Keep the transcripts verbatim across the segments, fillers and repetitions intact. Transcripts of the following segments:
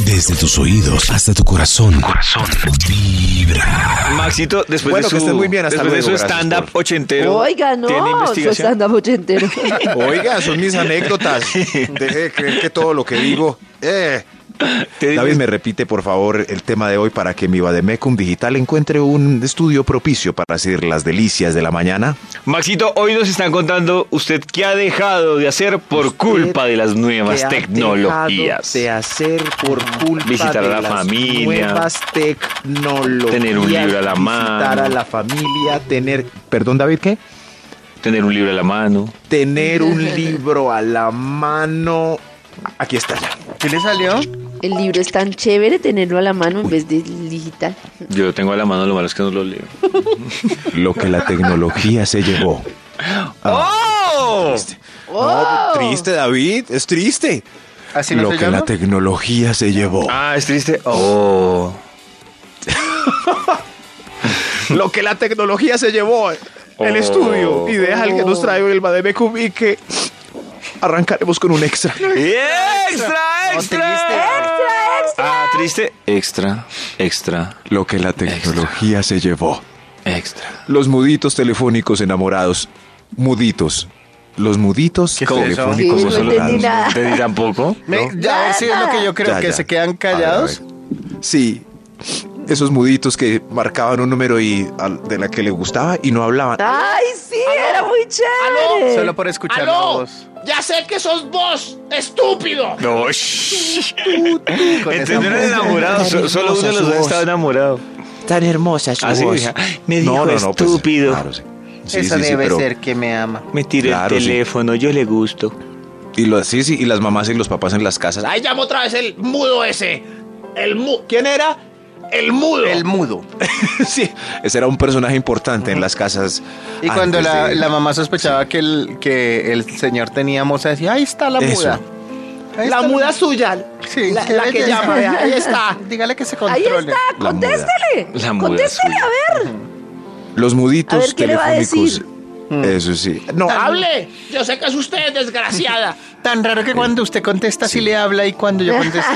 Desde tus oídos hasta tu corazón. Corazón. Vibra. Maxito, después Bueno, de que su, estés muy bien, hasta después luego, de su gracias stand-up por- ochentero. Oiga, ¿tiene no, su investigación? stand-up ochentero. Oiga, son mis anécdotas. Deje de creer que todo lo que digo. Eh. ¿Te digo? David, me repite, por favor, el tema de hoy para que mi Vademecum Digital encuentre un estudio propicio para hacer las delicias de la mañana. Maxito, hoy nos están contando usted qué ha dejado de hacer por Usted culpa de las nuevas ¿Qué ha tecnologías. dejado de hacer por culpa Visitar a de la las familia, nuevas tecnologías. tener un libro a la mano. Visitar a la familia, tener... Perdón, David, ¿qué? Tener un libro a la mano. Tener un libro a la mano. Aquí está ya. ¿Qué le salió? El libro es tan chévere tenerlo a la mano en vez de digital. Yo lo tengo a la mano, lo malo es que no lo leo. Lo que la tecnología se llevó. ¡Oh! ¡Oh! No, triste, David, es triste. ¿Así no Lo se que llama? la tecnología se llevó. Ah, es triste. Oh. Lo que la tecnología se llevó. El Oh. estudio ideal que nos trae el Vademecum y que arrancaremos con un extra. ¡Extra, No, extra! triste. Ah, triste. Extra, extra, Lo que la tecnología se llevó. extra. Los muditos telefónicos enamorados. Muditos. Los muditos ¿Qué es eso? telefónicos Sí, no entendí enamorados. nada. ¿No entendí tampoco? Me- ¿No? ya, a ver si es lo que yo creo, Ya, que ya. se quedan A callados. ver, a ver. Sí. Esos muditos que marcaban un número y al- de la que le gustaba y no hablaban. ¡Ay, sí! Era muy chévere. Solo por escuchar la ¡Aló! voz. ¡Ya sé que sos vos, estúpido! No, shh. Con Entonces esa no eran voz. enamorados, so- solo uno de los dos estaba enamorado. Tan hermosa su Así voz. dije, me dijo No, no, no, pues, estúpido. claro, sí. Sí, Eso sí, sí, debe pero- ser que me ama. Me tiré Claro, el sí. teléfono, yo le gusto. Y lo, sí, sí, y las mamás y los papás en las casas. Ahí llamo otra vez el mudo ese. El mu ¿Quién era? El mudo. El mudo. Sí, ese era un personaje importante en las casas. Y cuando antes la, de- la mamá sospechaba que, el, que el señor tenía moza, decía, ahí está la Eso. muda. Ahí La está muda suya. Sí, la, qué la que belleza. llama, vea, ahí está. Dígale que se Ahí controle. está, La muda. contéstele. La muda Contéstele, suya. a ver. Los muditos A ver, ¿qué le va a telefónicos. decir? Eso sí. No, Hable. Yo sé que es usted, desgraciada. Tan raro que cuando usted contesta sí le habla y cuando yo contesto.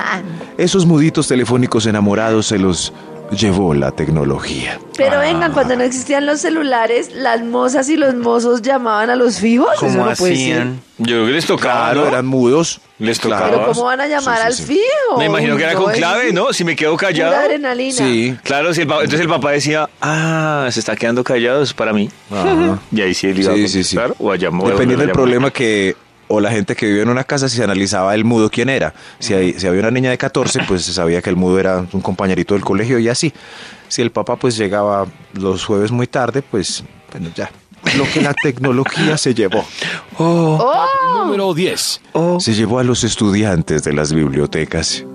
esos muditos telefónicos enamorados se los llevó la tecnología. Pero Ah. vengan, cuando no existían los celulares, las mozas y los mozos llamaban a los fijos. Eso ¿Cómo no puede ser. hacían? Yo creo que les tocaba, Claro, ¿no? eran mudos. Les tocaba. Pero ¿cómo van a llamar Sí, sí, al sí. fijo? Me imagino que era No, con es clave, ¿no? Si me quedo pura callado. adrenalina. Sí. Claro, si el pa- entonces el papá decía, ah, se está quedando callado, es para mí. Ajá. Y ahí sí él iba a Sí, sí, sí. contestar o a llamar. Dependiendo del llamar. problema que o la gente que vive en una casa, si se analizaba el mudo quién era. Si, hay- si había una niña de catorce, pues se sabía que el mudo era un compañerito del colegio y así. Si el papá pues llegaba los jueves muy tarde, pues bueno, ya. Lo que la tecnología se llevó. Oh, Número diez. oh. Se llevó a los estudiantes de las bibliotecas.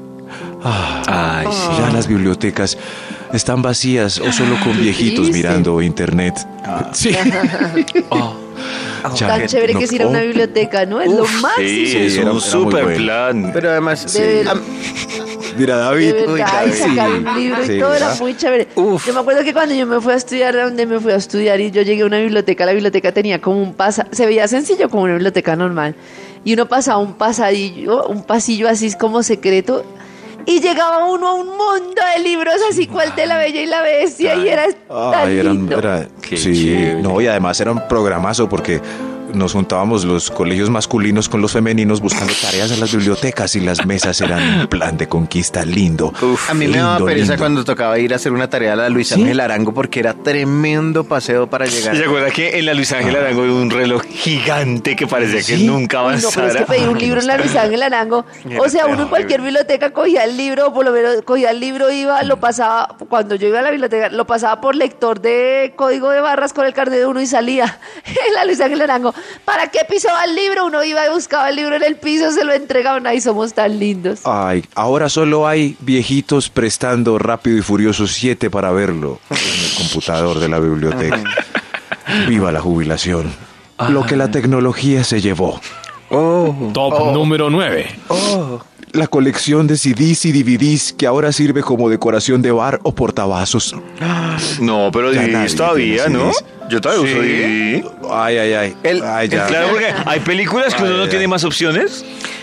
Ay, sí. Ya las bibliotecas están vacías o solo con viejitos triste. mirando internet. Sí. Oh. Ya, Tan chévere no- que es ir a una oh, biblioteca, ¿no? Es lo máximo. Sí, Sí, es era- un era muy super bueno. plan. Pero además, De ver- am- Mira, David. De verdad, Uy, y sacar sí. un libro y Sí, todo era ¿verdad? muy chévere. Uf. Yo me acuerdo que cuando yo me fui a estudiar, ¿de dónde me fui a estudiar? Y yo llegué a una biblioteca, la biblioteca tenía como un pasa, se veía sencillo como una biblioteca normal. Y uno pasaba un pasadillo, un pasillo así como secreto. Y llegaba uno a un mundo de libros así cual de La Bella y la Bestia. Y era tan Ay, eran, lindo. era- Qué sí, chévere. no, y además era un programazo porque nos juntábamos los colegios masculinos con los femeninos buscando tareas en las bibliotecas y las mesas eran un plan de conquista lindo. a mí me daba lindo, pereza lindo. cuando tocaba ir a hacer una tarea a la Luis ¿Sí? Ángel Arango porque era tremendo paseo para llegar. ¿Se acuerda que en la Luis Ángel Arango había un reloj gigante que parecía que ¿Sí? nunca Uy, no, pero es avanzara? que pedir un libro en la Luis Ángel Arango, o sea, uno en cualquier biblioteca cogía el libro, o por lo menos cogía el libro, iba, lo pasaba, cuando yo iba a la biblioteca, lo pasaba por lector de código de barras con el carnet de uno y salía en la Luis Ángel Arango. ¿Para qué pisaba el libro? Uno iba y buscaba el libro en el piso, se lo entregaban, ahí somos tan lindos. Ay, ahora solo hay viejitos prestando Rápido y Furioso siete para verlo en el computador de la biblioteca. Viva la jubilación. Lo que la tecnología se llevó. Oh, Top número nueve. La colección de C Ds y D V Ds que ahora sirve como decoración de bar o portavasos. no, pero Ya D V Ds nadie todavía, tiene ¿no? C Ds. Yo todavía uso Sí. D V D. Ay, ay, ay. El- Ay, ya. Claro, porque hay películas que uno Ay, no ay, tiene ay. más opciones.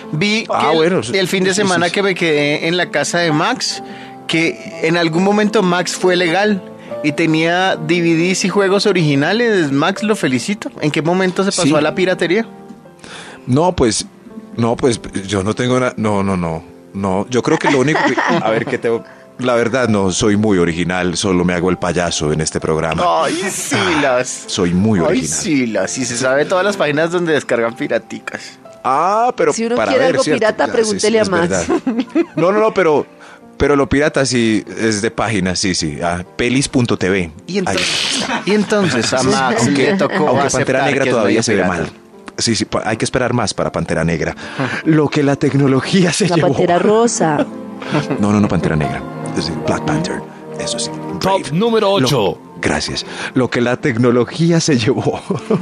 Vi Ah, que bueno, el, sí, el fin de sí, semana sí, sí. que me quedé en la casa de Max, que en algún momento Max fue legal y tenía D V Ds y juegos originales. Max, lo felicito. ¿En qué momento se pasó Sí. a la piratería? No, pues, no, pues yo no tengo nada. No, no, no. No, yo creo que lo único que. A ver, que te. La verdad, no soy muy original, solo me hago el payaso en este programa. Ay, Silas. Soy muy Ay, original. Silas. Y se sabe todas las páginas donde descargan piraticas. Ah, pero Si uno para quiere ver, algo ¿cierto? pirata, Ya, pregúntele a Max. verdad. No, no, no, pero, pero lo pirata sí es de página, sí, sí. Ah, pelis punto t v. Y entonces, y entonces a Max Aunque, le tocó aunque aceptar Pantera Negra que es todavía medio se ve pirata. mal. Sí, sí, pa- hay que esperar más para Pantera Negra. Lo que la tecnología se La llevó. pantera rosa. No, no, no, Pantera Negra. Es decir, Black Panther. Eso sí. Top Brave. número ocho. Lo- gracias. Lo que la tecnología se llevó.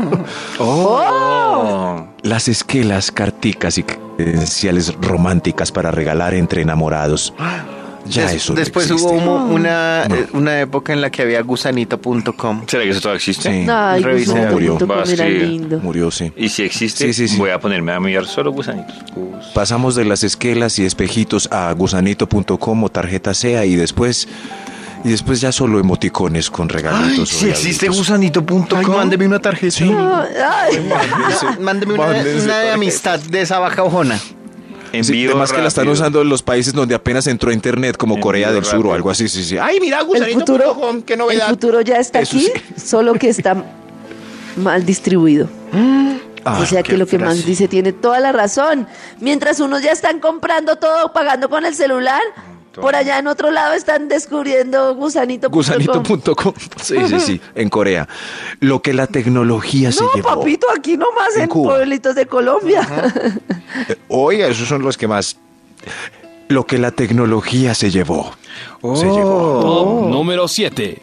Oh. Las esquelas, carticas y credenciales románticas para regalar entre enamorados. Ya Des- eso no Después existe. hubo umo- una, No. eh, una época en la que había gusanito punto com. ¿Será que eso todavía existe? Sí, Ay, Revisé. gusanito Murió. punto com Va a era escribir. lindo. murió, sí. Y si existe, Sí, sí, sí. voy a ponerme a mirar solo gusanitos. Gus- Pasamos de las esquelas y espejitos a gusanito punto com o tarjeta SEA y después y después ya solo emoticones con regalitos. o si existe regalitos. gusanito punto com. Mándeme una tarjeta. Ay, Mándeme una, Mándense una de tarjetas. amistad de esa baja ojona. Sí, Envío además que la están rápido. usando en los países donde apenas entró a internet, como Envío Corea del Sur rápido. o algo así, sí, sí. Ay, mira, el gusanito futuro, punto com, qué el novedad. futuro ya está Eso aquí, sí. solo que está mal distribuido. Ah, O sea qué que lo que frase. Max dice tiene toda la razón. Mientras unos ya están comprando todo, pagando con el celular, por allá en otro lado están descubriendo gusanito punto com. gusanito punto com. Sí, sí, sí, en Corea. Lo que la tecnología se No, llevó. papito, aquí nomás En en, Cuba. pueblitos de Colombia. Eh, Oiga, esos son los que más. Lo que la tecnología se llevó. Se llevó. Top número siete.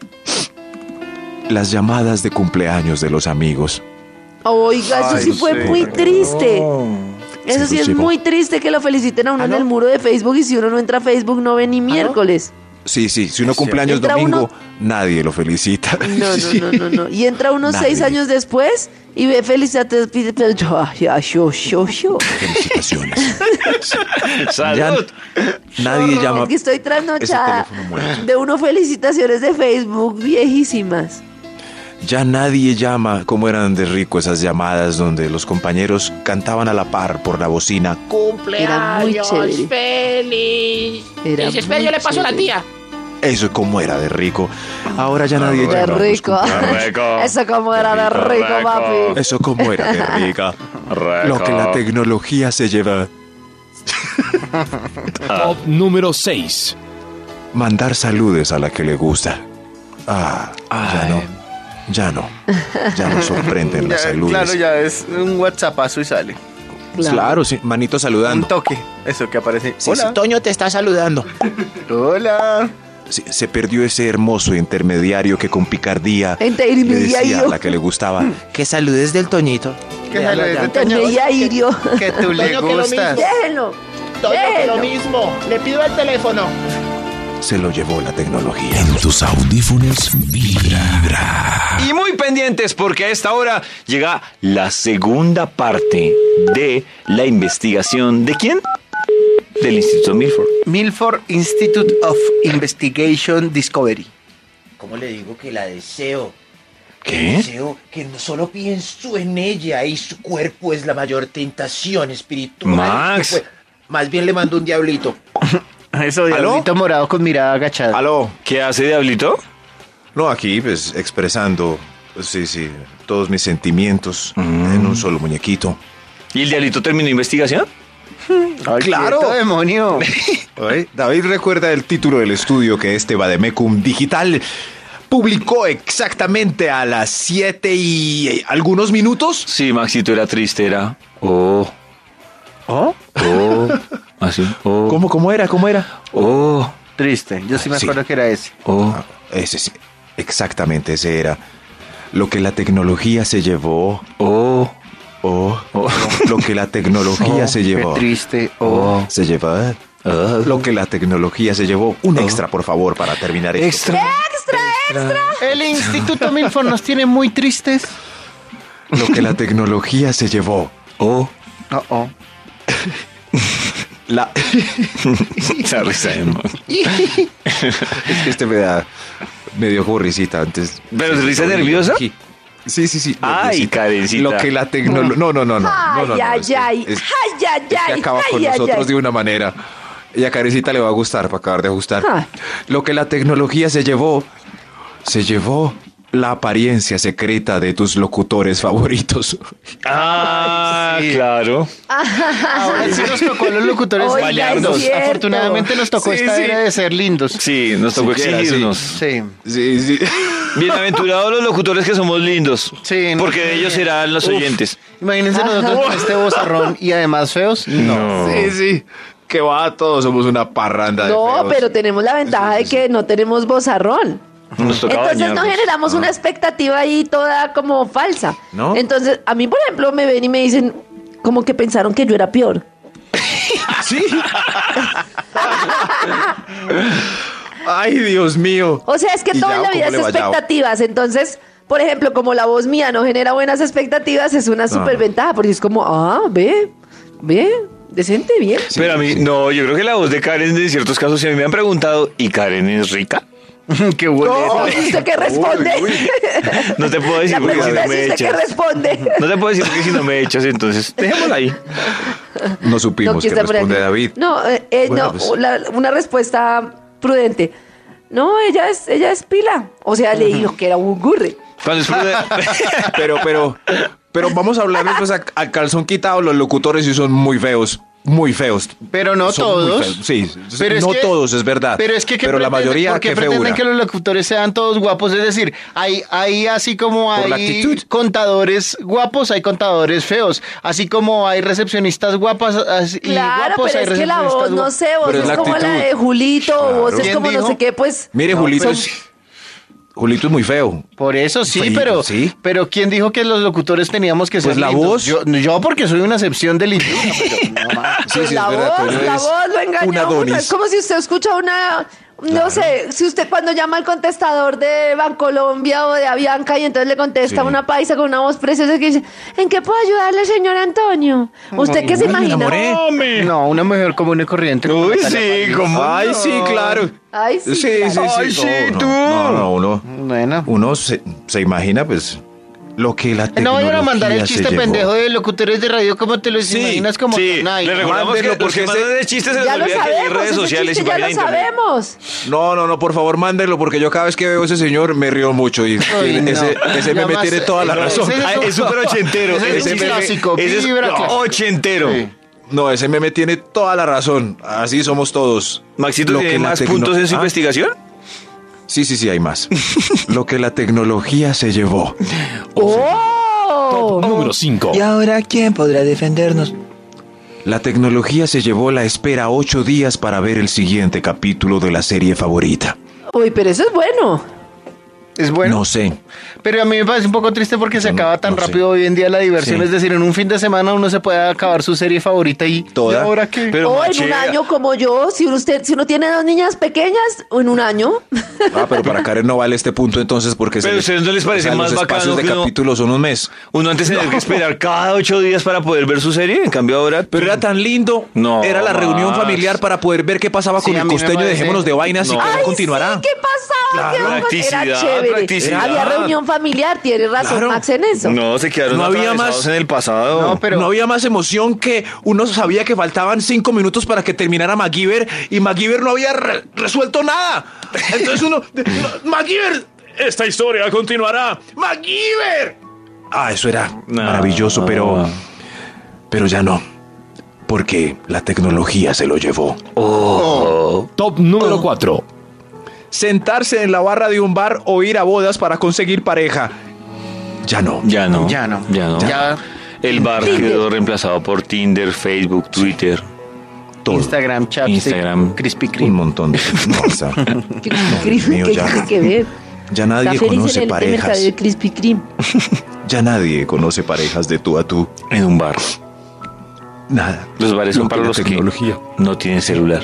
Las llamadas de cumpleaños de los amigos. Oiga, eso Ay, sí fue sí. muy triste. Eso Se sí los es llevó. muy triste que lo feliciten a uno en el muro de Facebook y si uno no entra a Facebook no ve ni miércoles. Sí, sí, si uno cumpleaños Entra domingo, uno- nadie lo felicita. No, no, no, no, no. Y entra unos Nadie. seis años después y ve felicidades. pide- pide- yo, ay, ay, yo, yo, yo. Felicitaciones. Ya ¡Salud! nadie llama. Es que estoy ese trasnochada teléfono muerto. de uno felicitaciones de Facebook viejísimas. Ya nadie llama como eran de rico esas llamadas donde los compañeros cantaban a la par por la bocina. Era muy Cumpleaños chévere. feliz. Era Dice, espera, muy yo le paso a la chévere. tía. Eso como era de rico. Ahora ya nadie De llama. a los rico. cumpleaños. Rico. Eso como era de Rico, rico, rico. papi. Eso como era de rica. Lo que la tecnología se lleva. Top número seis. Mandar saludos a la que le gusta. Ah, ya no. Ya no. Ya no sorprenden las Ya, saludes. claro, ya es un WhatsAppazo y sale. Claro, sí. Manito Un saludando. toque. Eso que aparece. Sí, Hola. sí, Toño te está saludando. Hola. Sí, se perdió ese hermoso intermediario que con picardía Intermediario. le decía a la que le gustaba que saludes del Toñito. ¿Qué sale de Toño ya hirió. Que tú le Toño, que lo gustas. mismo. Déjenlo. Toño, que lo Déjenlo. mismo. Le pido el teléfono. Se lo llevó la tecnología. En tus audífonos vibra. Y muy pendientes porque a esta hora llega la segunda parte de la investigación. ¿De quién? Del Instituto Milford. Milford Institute of Investigation Discovery. ¿Cómo le digo que la deseo? ¿Qué? Deseo que no solo pienso en ella y su cuerpo es la mayor tentación espiritual. Max. que fue- Más bien le mando un diablito. Eso, diablito morado con mirada agachada. Aló. ¿Qué hace Diablito? No, aquí pues expresando, pues, sí, sí, todos mis sentimientos en un solo muñequito. ¿Y el Diablito terminó investigación? Ay, claro. quieto, demonio. Oye, David recuerda el título del estudio que este Vademecum Digital publicó exactamente a las siete y eh, algunos minutos. Sí, Maxito era triste, era. Oh, ¿Oh? oh, así. Oh, ¿Cómo, cómo era? ¿Cómo era? oh, Triste. Yo sí me Sí. acuerdo que era ese. oh. Ah, ese sí, exactamente ese era. Lo que la tecnología se llevó. Oh, Oh, oh, lo que la tecnología Oh, se llevó. Qué triste. Oh. Se llevó. ah. Lo que la tecnología se llevó. Un extra, por favor, para terminar esto. Extra. El Instituto Milford nos tiene muy tristes. Lo que la tecnología se llevó. Oh, Oh, oh. La... Esa risa de man. Es que este me da medio como risita antes. ¿Pero es risa nerviosa? Sí, sí, sí. sí Ay, nerviosita. Karencita. Lo que la tecnología... No, no, no, no. Ay, no, no, no, ay, es que- ay, es- ay, ay, es que ay, acaba con ay, ay, nosotros ay. de una manera. Y a Karencita le va a gustar para acabar de ajustar. Ah. Lo que la tecnología se llevó, se llevó la apariencia secreta de tus locutores favoritos. Ah, Sí. claro. Ahora sí nos tocó a los locutores Oiga, es lindos. cierto. Afortunadamente nos tocó Sí, esta sí. era de ser lindos. Sí, nos tocó Siquiera, exigirnos. Sí. Sí, sí. Bienaventurados los locutores que somos lindos. Sí, no. Porque de ellos serán los Uf. oyentes. Imagínense nosotros con este bozarrón y además feos. No. Sí, sí. Que va, todos somos una parranda de No, feos. pero tenemos la ventaja de que no tenemos vozarrón. Nos toca Entonces no bañarnos. generamos una expectativa ahí toda como falsa. ¿No? Entonces, a mí, por ejemplo, me ven y me dicen como que pensaron que yo era peor. Sí. Ay, Dios mío. O sea, es que ¿Y todo Yao en la vida cómo es le va, Yao? expectativas. Entonces, por ejemplo, como la voz mía no genera buenas expectativas, es una super ventaja, porque es como, ah, ve, ve, decente, bien. Pero a mí, no, yo creo que la voz de Karen en ciertos casos, si a mí me han preguntado, ¿y Karen es rica? Qué bonito. No, ¿y usted qué responde? No te puedo decir La porque si pregunta no es me si usted qué echas. responde. No te puedo decir porque si no me echas, entonces dejémosla ahí. No supimos No, qué ¿quién está por responde aquí? David. No, eh, eh, Bueno, no, pues. la- una respuesta prudente. No, ella es, ella es pila. O sea, le dijo que era un gurre. Cuando es prudente- Pero, pero, pero vamos a hablar pues a, a calzón quitado. Los locutores sí son muy feos. Muy feos. Pero no Son muy todos. feos. Sí, Pero es no que- todos, es verdad. Pero es que ¿qué Pero la pretenden? mayoría, ¿Por qué qué pretenden feura. que los locutores sean todos guapos? Es decir, hay, hay así como Por la hay actitud. contadores guapos, hay contadores feos. Así como hay recepcionistas guapas así- y Claro, guapos, hay pero es que la recepcionistas voz, no guapos. sé, voz Pero es es la como la actitud. de Julito, Claro. voz es ¿Quién como no dijo? sé qué, pues. Mire, No, Julito pues- es... Julito es muy feo. Por eso sí, Feíto, pero, sí. pero ¿quién dijo que los locutores teníamos que ser Pues la lindos? voz. Yo, yo porque soy una excepción de lindura, pero no más. Sí, Pues sí, la es verdad. voz, Toño la es voz lo engaña un a uno. Adonis. Es como si usted escucha una, no sé, si usted cuando llama al contestador de Bancolombia o de Avianca y entonces le contesta Sí. una paisa con una voz preciosa que dice, ¿en qué puedo ayudarle, señor Antonio? ¿Usted qué se Ay, me imagina? enamoré. No, una mujer común y corriente. como Uy, Natalia sí, París. como. Ay, sí, claro. Ay, sí, Sí, sí, sí. claro. Ay, sí, no, tú. No, no, uno, Bueno. uno se, se imagina, pues, lo que la No tecnología vayan a mandar el se chiste llevó. pendejo de locutores de radio como te lo Sí, imaginas como Sí, Tonay, le ¿no? recordamos que Mándenlo los que porque mandan ese- de chistes se les Ya lo olvida que hay sabemos, redes ese sociales y chiste ya página lo de internet. sabemos. No, no, no, por favor, mándenlo, porque yo cada vez que veo a ese señor me río mucho y Ay, no. ese, ese Ya meme más- tiene toda la ese- razón. ese- Ah, es súper ochentero. Ese es un meme- clásico, ese es vibra clásico. ochentero. Sí. No, ese meme tiene toda la razón. Así somos todos. Maxito, Lo ¿tiene que la más tecno- puntos en su Ah, investigación? Sí, sí, sí, hay más. Lo que la tecnología se llevó. ¡Oh! Número cinco. ahora quién podrá defendernos? La tecnología se llevó la espera ocho días para ver el siguiente capítulo de la serie favorita. Uy, pero eso es bueno. Es bueno. No sé. Pero a mí me parece un poco triste porque se Yo no- acaba tan no sé. rápido hoy en día la diversión. Sí. Es decir, en un fin de semana uno se puede acabar su serie favorita y Toda. ¿y ahora qué? Pero O en Mache, un año como yo, si usted, si uno tiene dos niñas pequeñas, o en un año. Ah, pero para Karen no vale este punto entonces porque... Pero se- ¿ustedes no les parece o sea, más los bacano espacios de que uno- capítulos son un mes. uno antes tenía que esperar cada ocho días para poder ver su serie, en cambio ahora... Pero era tan lindo. No, Era la reunión Max. familiar para poder ver qué pasaba Sí, con a el mí me costeño. parece- Dejémonos de vainas y No. que Ay, continuará. sí, ¿qué pasaba? Claro, ¿Qué vamos a- practicidad, Era chévere. practicidad. Había reunión familiar, tiene razón Claro. Max en eso. No, se quedaron No había atravesados más- en el pasado. No, pero- No había más emoción que uno sabía que faltaban cinco minutos para que terminara MacGyver y MacGyver no había re- resuelto nada. Entonces uno, "No, MacGyver, esta historia continuará. MacGyver. Ah, eso era No. maravilloso, pero, pero ya no, porque la tecnología se lo llevó. Top número cuatro. Sentarse en la barra de un bar o ir a bodas para conseguir pareja. Ya no. Ya no. Ya no. Ya no. Ya El bar Tinder. quedó reemplazado por Tinder, Facebook, Twitter. Todo. Instagram, chat, Instagram. Krispy Un Kreme. montón de cosas. ¿Qué, Dios mío, qué ya. tiene que ver? Ya Está nadie feliz conoce en el parejas. mercado de Krispy Kreme. Ya nadie conoce parejas de tú a tú. En un bar. Nada. Los bares Lo son para la los que tecnología. no tienen celular.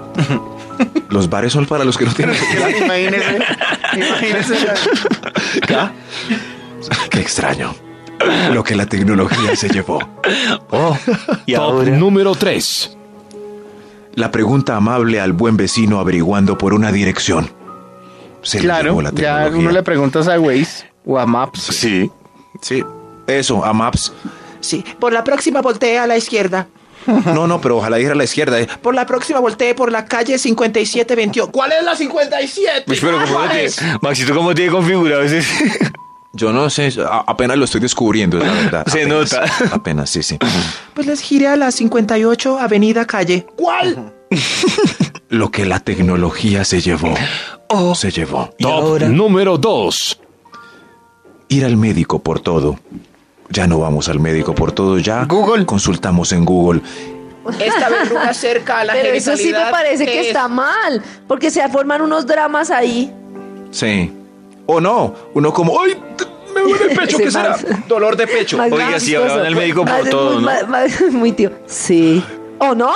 Los bares son para los que no tienen. Imagínese. Imagínese. ¿Ya? Qué extraño. Lo que la tecnología se llevó. Oh, y Top ahora. número tres. la pregunta amable al buen vecino averiguando por una dirección. Se le Claro, llevó la ya tecnología. uno le preguntas a Waze o a Maps. Sí. Sí, eso, a Maps. Sí, por la próxima voltee a la izquierda. No, no, pero ojalá ir a la izquierda. eh. Por la próxima voltee por la calle cincuenta y siete veintiocho. ¿Cuál es la cincuenta y siete? Uy, pero ¿cómo ¿Cuál tiene- es? Maxito, ¿cómo tiene configurado ese? Yo no sé, a- apenas lo estoy descubriendo, es la verdad. Se Apenas, nota. Apenas, sí, sí. Pues les giré a la cincuenta y ocho Avenida Calle. ¿Cuál? Lo que la tecnología se llevó, se llevó. Top número dos. Ir al médico por todo. Ya no vamos al médico por todo, ya Google. consultamos en Google. Esta verruga cerca a la Pero eso sí me genitalidad parece que es- está mal, porque se forman unos dramas ahí. Sí. O no, uno como, ¡ay! t- Me duele el pecho, Ese ¿qué será? Max- Dolor de pecho. Max Oiga, Max sí, hablaban Coso. al médico por Max es todo, muy, ¿no? ma- ma- muy tío. Sí. ¿O no?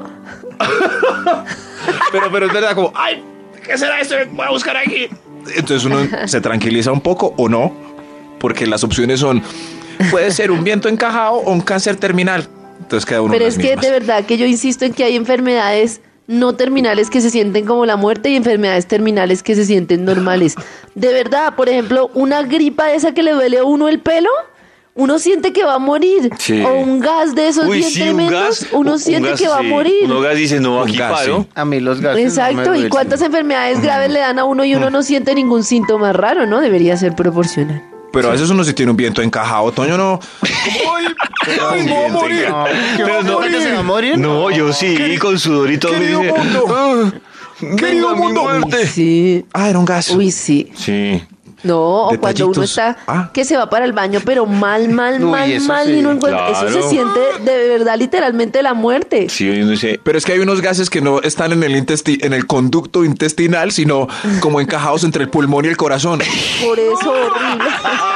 Pero, pero es verdad, como, Ay, ¿qué será esto? Voy a buscar aquí. entonces uno se tranquiliza un poco o no, porque las opciones son, puede ser un viento encajado o un cáncer terminal. Entonces queda uno Pero en es las que mismas. de verdad que yo insisto en que hay enfermedades no terminales que se sienten como la muerte y enfermedades terminales que se sienten normales. De verdad, por ejemplo, una gripa de esa que le duele a uno el pelo, uno siente que va a morir. Sí. O un gas de esos Uy, bien sí, un tremendos, gas. uno un siente gas, que va a sí. morir. Uno gas dice, no, Un aquí gas, paro. sí. A mí los gases. no me Exacto, ¿y duelen. cuántas enfermedades graves le dan a uno y uno no siente ningún síntoma raro, no? Debería ser proporcional. Pero a veces uno sí tiene un viento encajado, Toño, no. ¡Ay! ¡Ay, me voy a morir! No, ¿Qué Pero va a no, ¿cuándo se va a morir? No, yo sí, con sudor y todo. me Querido dice, mundo. "Ah, Querido venga, mi mundo". muerte". Sí. Ah, era un gas. Uy, sí. Sí. No, o cuando uno Detallitos. está Ah. que se va para el baño, pero mal, mal, Uy, mal, eso mal, sí, y no encuentra. Eso claro. se siente de verdad, literalmente la muerte. Sí, uno dice, Pero es que hay unos gases que no están en el, intesti- en el conducto intestinal, sino como encajados entre el pulmón y el corazón. Por eso horrible.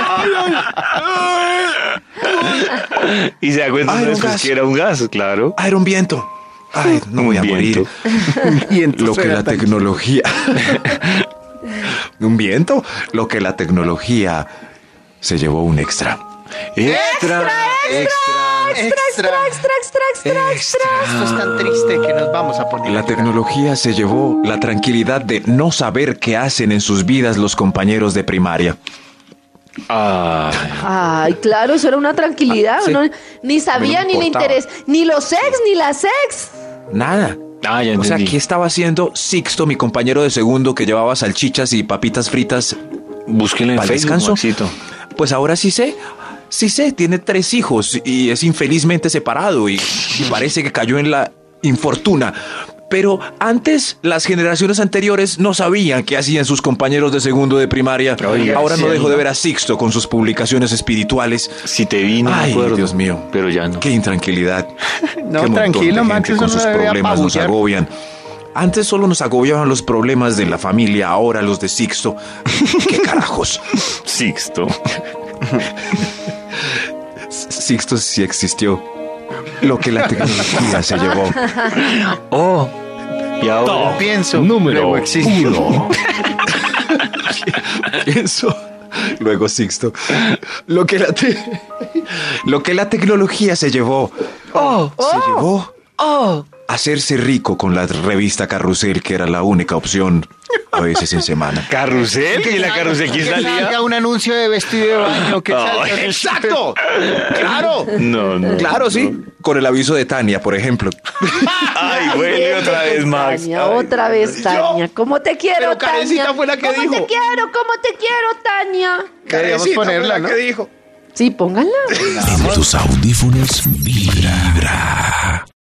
y se da cuenta Ay, uno un después gas. que era un gas, claro. Ah, era un viento. Ay, no voy a Un morir. viento. Y entonces Lo que era la tan- tecnología... ¿Un viento? Lo que la tecnología se llevó un extra. Extra, extra, Extra, extra, extra, extra, extra. Esto es tan triste que nos vamos a poner. La tecnología se llevó la tranquilidad de no saber qué hacen en sus vidas los compañeros de primaria. Ay, Ay, claro, eso era una tranquilidad. Ah, sí. Uno ni sabía, No ni le importaba. interés, ni los ex, ni las ex. Nada. Ah, ya O sea, entendí. ¿qué estaba haciendo Sixto, mi compañero de segundo que llevaba salchichas y papitas fritas? Búsquenlo en ¿Para Facebook, descanso? Maxito. Pues ahora sí sé. Sí sé, tiene tres hijos y es infelizmente separado y, y parece que cayó en la infortuna. Pero antes, las generaciones anteriores no sabían qué hacían sus compañeros de segundo de primaria. Oiga, Ahora no sí. dejo de ver a Sixto con sus publicaciones espirituales. Si te vi, no me Ay, acuerdo. Dios mío. Pero ya no. Qué intranquilidad. No, Qué montón tranquilo, de Max, gente eso con no sus debe problemas nos apabullar. agobian. Antes solo nos agobiaban los problemas de la familia, ahora los de Sixto. ¿Qué carajos? Sixto. Sixto sí existió. Lo que la tecnología se llevó. Oh. Y ahora. Pienso, Número luego existió. uno. Pienso. Luego Sixto. Lo que la te- Lo que la tecnología se llevó. Oh. Se llevó Oh. hacerse rico con la revista Carrusel, que era la única opción a veces en semana. ¿Carrusel? ¿Y la carrusel quién Que salía? salga un anuncio de vestido de baño. Que salga- Ay, ¡Exacto! ¡Claro! No, no. Claro, sí. Con el aviso de Tania, por ejemplo. Ay, huele otra vez, Max. Tania, otra vez, Tania. ¿Cómo te quiero, Pero Karencita Tania? fue la que ¿Cómo dijo. te quiero? ¿Cómo te quiero, Tania? Deberíamos Karencita fue ponerla, la ¿no? que dijo. Sí, pónganla. En tus audífonos vibra.